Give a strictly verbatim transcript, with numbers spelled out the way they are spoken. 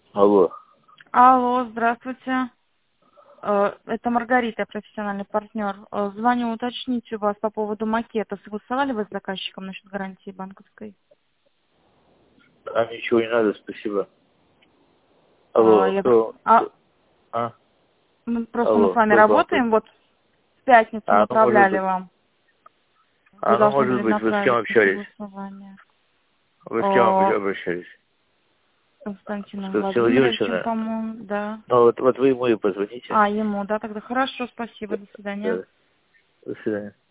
Алло. Алло, здравствуйте. Э, Это Маргарита, профессиональный партнер. Э, Звоню уточнить у вас по поводу макета. Согласовали вы с заказчиком насчет гарантии банковской? А ничего не надо, спасибо. А, Алло, я... кто? а, кто? А? ну, просто мы с Алло, вами кто к вам? при- работаем. Вот в пятницу А, ну может направляли быть. вам. Вы А, ну должны может были быть, вы с кем направить на общались? согласование. Вы с кем О, обращались? Константином С Константином Владимировичем, Владимировичем? по-моему, да. Ну вот, вот вы ему и позвоните. А, ему, да, тогда хорошо, спасибо, Да, до свидания. да. До свидания.